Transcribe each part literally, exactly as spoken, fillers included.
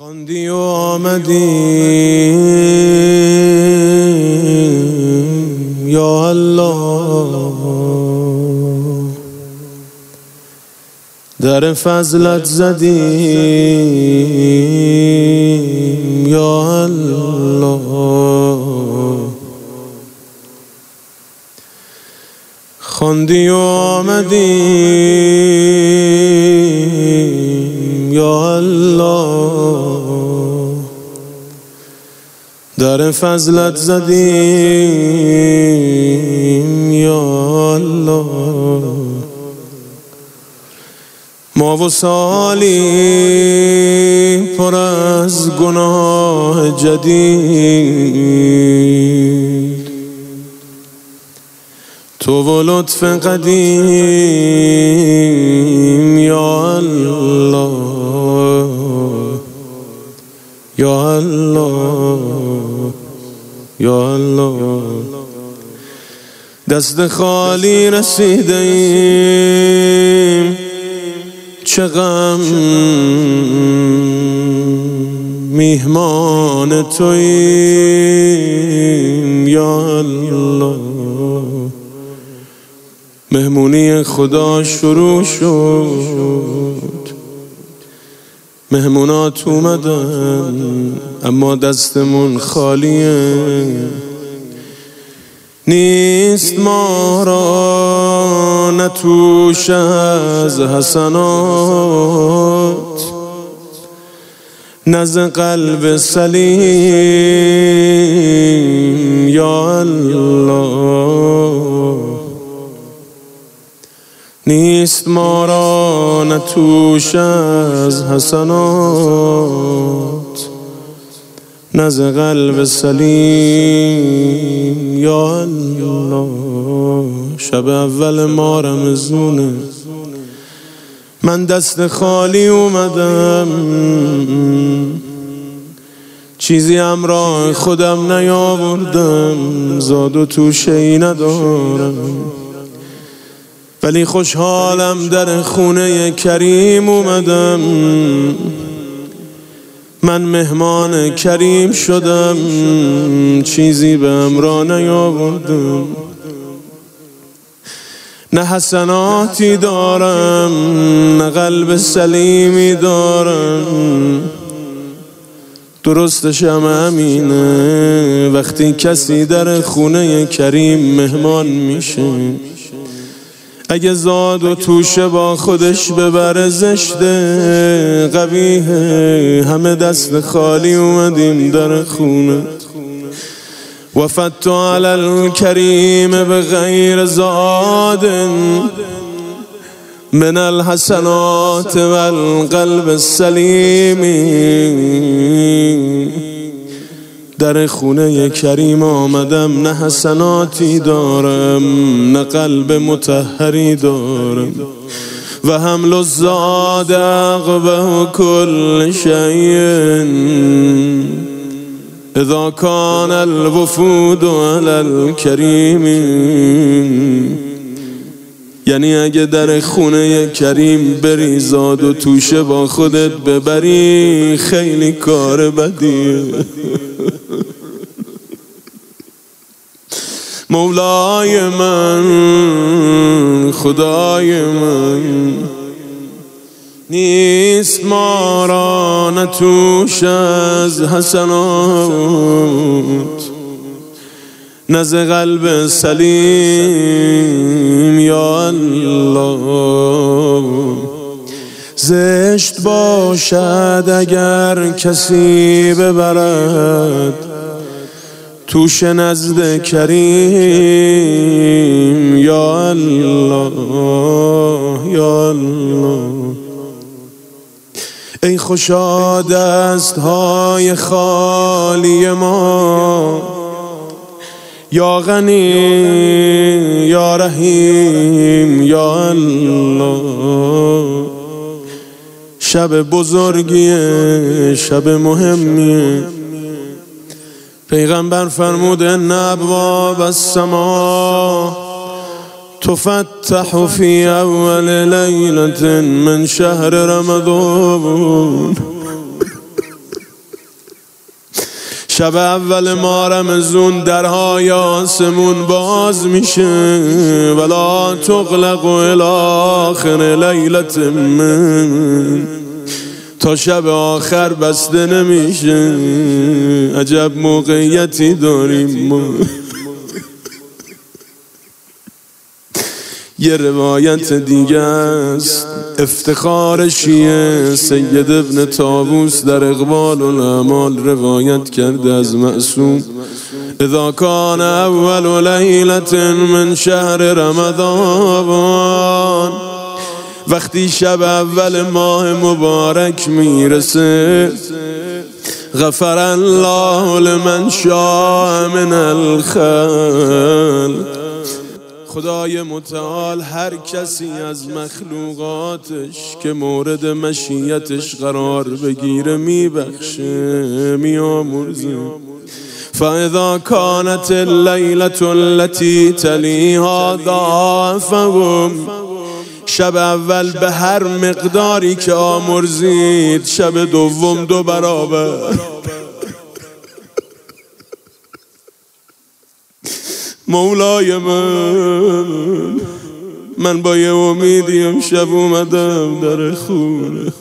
خواندی و آمدی یا الله، در فضلت زدیم یا الله. خواندی و آمدیم یا الله، در فضلت زدیم یا الله. ما و سالی پر از گناه جدید، تو و لطف قدیم یا الله یا الله یا الله. دست خالی رسیده ایم، چه غم میهمان توییم یا الله. مهمونی خدا شروع شد، مهمونات اومدن اما دستمون خالیه. نیست ما را نه توش از حسنات، نه ز قلب سلیم یا الله. نیست ما را نه توش از حسنات، نه ز قلب سلیم یا الله. شب اول ما رمضونه، من دست خالی اومدم، چیزی همراه خودم نیاوردم، زاد و توشه‌ای ندارم، ولی خوشحالم در خونه کریم اومدم. من مهمان کریم شدم، چیزی به همراه نیاوردم، نه حسناتی دارم نه قلب سلیمی دارم. درستشم همینه، وقتی کسی در خونه کریم مهمان میشه، اگه زاد و توشه با خودش ببره زشته قبیحه. همه دست خالی اومدیم در خونه. وفدت علی الکریم بغیر زاد من الحسنات والقلب السلیم. در خونه کریم آمدم، نه حسناتی دارم نه قلب مطهری دارم. و حمل الزاد عقبه کل شیء اذا کان الوفود علی الکریم. یعنی اگه در خونه کریم بری زاد و توشه با خودت ببری خیلی کار بدیه. مولای من خدای من، نیست ما را نه توش از حسنات، نه ز قلب سلیم یا الله. زشت باشد اگر کسی ببرد توش نزد کریم یا الله یا الله. ای خوشا دستهای خالی ما، یا غنی یا رحیم یا الله. شب بزرگیه، شب مهمیه. پیغمبر فرمود ان ابواب السما تفتح في اول لیلة من شهر رمضان. شب اول ماه رمضان درهای آسمون باز میشه، ولا تغلق الی آخر لیلت من، تا شب آخر بسته نمیشه. عجب موقعیتی داریم ما. یه روایت دیگه است، افتخار شیعه سید ابن طاووس در اقبال الاعمال روایت کرده از معصوم: اذا کان اول لیلت من شهر رمضان، وقتی شب اول ماه مبارک میرسه، غفر الله لمن شاء من الخلق، خدای متعال هر کسی از مخلوقاتش که مورد مشیتش قرار بگیره میبخشه، میامرزه. فاذا كانت الليلة التي تليها ضعفهم، شب اول به هر مقداری که آمرزید، شب دوم دو برابر. مولای من، من با یه امیدی امشب اومدم در خونه.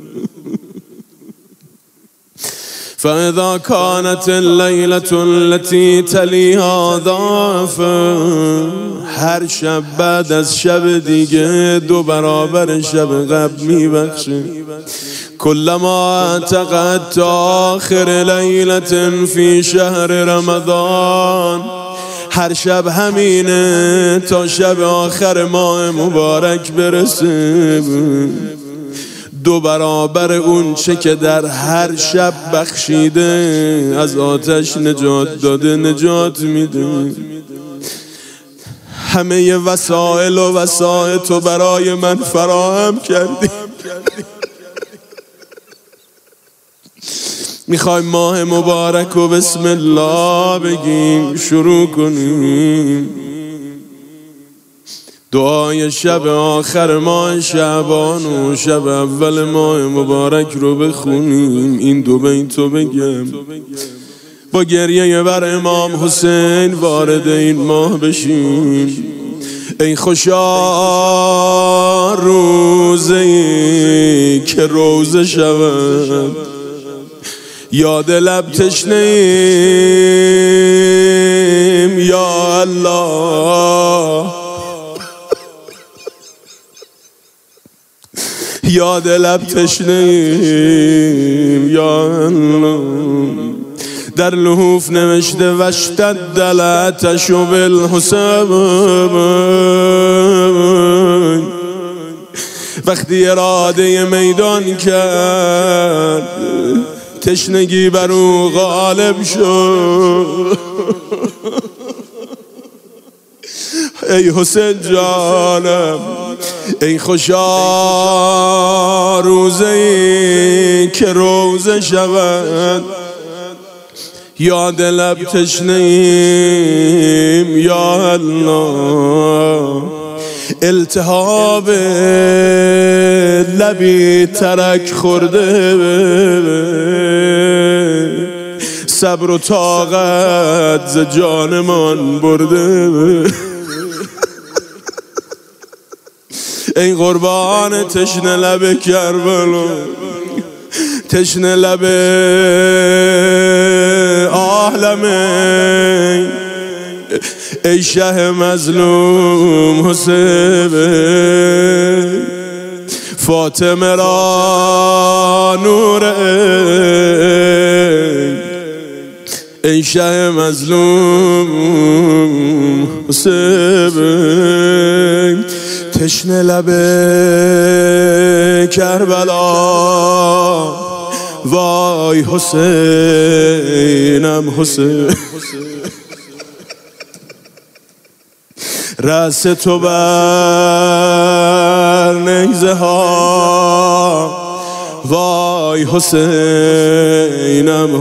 فاذا كانت الليلة التي تليها ضعفا، هر شب بعد از شب دیگه دو برابر شب قبل میبخشه. كلما اعتقدت آخر لیلة فی شهر رمضان، هر شب همینه تا شب آخر ماه مبارک برسه، دو برابر اون چه که در هر شب بخشیده از آتش نجات داده نجات میده. همه وسائل و وسائل تو برای من فراهم کردی. میخوایم ماه مبارک و بسم الله بگیم، شروع کنیم. دعای شب آخر ماه شعبان و شب اول ماه مبارک رو بخونیم. این دو بیتو بگم، با گریه بر امام حسین وارد این ماه بشیم. ای خوشا روزی که روزه شود، یاد لب تشنه‌ایم یا الله، یاد لب تشنه‌ایم یا الله. در لحوف نوشته واشتد العطش بالحسب، وقتی اراده میدان کرد تشنگی بر او غالب شد. ای حسین جانم، ای خوشا روزی که روزه شود، یاد لب تشنه‌ایم یا الله. التهاب لبی ترک خورده، صبر و طاقت ز جانمان برده. ای قربان تشنه لب کربلا، تشنه لب عالمین، ای شه مظلوم حسین، فاطمه را نور ای شه مظلوم حسین. تشنه لب کربلا، وای حسینم حسین. رأس تو بر نیزه ها، وای حسینم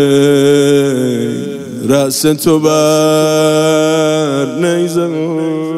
حسین. رأس تو بر نیزه ها.